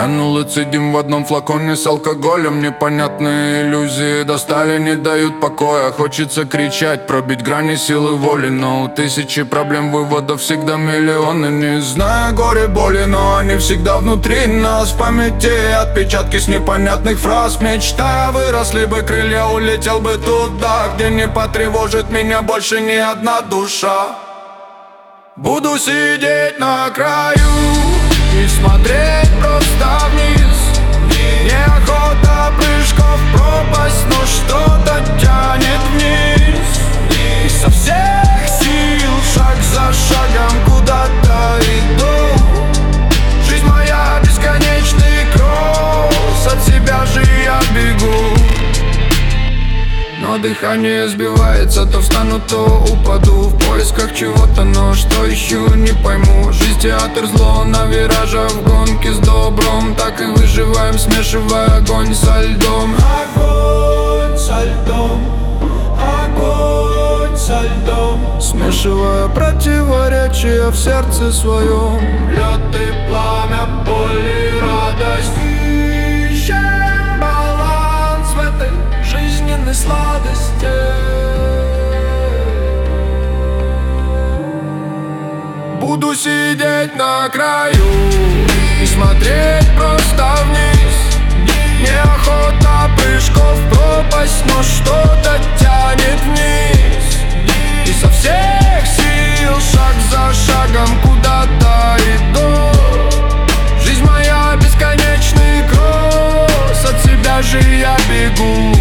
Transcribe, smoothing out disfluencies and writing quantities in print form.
Канул и цедим в одном флаконе с алкоголем. Непонятные иллюзии достали, не дают покоя. Хочется кричать, пробить грани силы воли, но у тысячи проблем, выводов всегда миллионы. Не знаю горе, боли, но они всегда внутри нас. В памяти отпечатки с непонятных фраз. Мечтая, выросли бы крылья, улетел бы туда, где не потревожит меня больше ни одна душа. Буду сидеть на краю и смотреть просто вниз. Неохота прыжков в пропасть, но что-то тянет вниз. И со всех сил, шаг за шагом, куда-то иду. Жизнь моя бесконечный кросс, от себя же я бегу. Но дыхание сбивается, то встану, то упаду. В поисках чего-то, но что ищу, не пойму. Жизнь театр, зло на виражах, в гонке с добром. Так и выживаем, смешивая огонь со льдом. Огонь со льдом, огонь со льдом. Смешивая противоречия в сердце своем. Лед и пламя, боль и радость. Ищем баланс в этой жизненной сладости. Буду сидеть на краю и смотреть просто вниз. Неохота прыжков в пропасть, но что-то тянет вниз. И со всех сил, шаг за шагом, куда-то иду. Жизнь моя бесконечный кросс, от себя же я бегу.